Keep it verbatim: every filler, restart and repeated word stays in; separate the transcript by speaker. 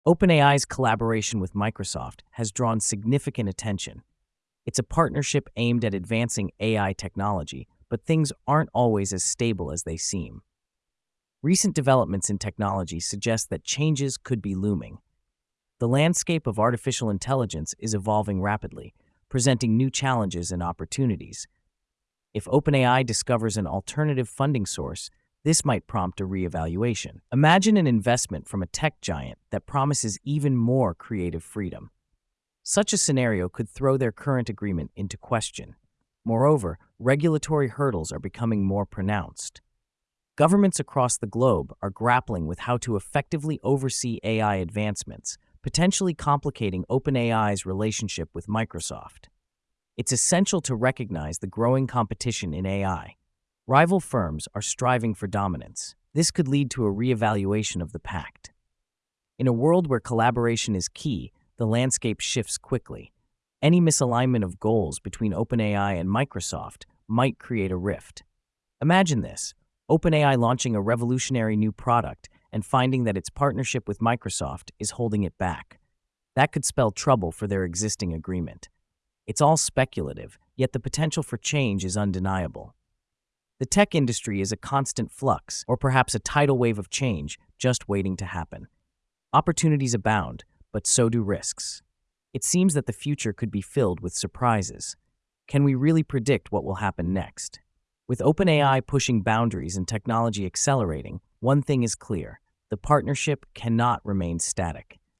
Speaker 1: OpenAI's collaboration with Microsoft has drawn significant attention. It's a partnership aimed at advancing A I technology, but things aren't always as stable as they seem. Recent developments in technology suggest that changes could be looming. The landscape of artificial intelligence is evolving rapidly, presenting new challenges and opportunities. If OpenAI discovers an alternative funding source, this might prompt a reevaluation. Imagine an investment from a tech giant that promises even more creative freedom. Such a scenario could throw their current agreement into question. Moreover, regulatory hurdles are becoming more pronounced. Governments across the globe are grappling with how to effectively oversee A I advancements, potentially complicating OpenAI's relationship with Microsoft. It's essential to recognize the growing competition in A I. Rival firms are striving for dominance. This could lead to a reevaluation of the pact. In a world where collaboration is key, the landscape shifts quickly. Any misalignment of goals between OpenAI and Microsoft might create a rift. Imagine this: OpenAI launching a revolutionary new product and finding that its partnership with Microsoft is holding it back. That could spell trouble for their existing agreement. It's all speculative, yet the potential for change is undeniable. The tech industry is a constant flux, or perhaps a tidal wave of change just waiting to happen. Opportunities abound, but so do risks. It seems that the future could be filled with surprises. Can we really predict what will happen next? With OpenAI pushing boundaries and technology accelerating, one thing is clear: the partnership cannot remain static.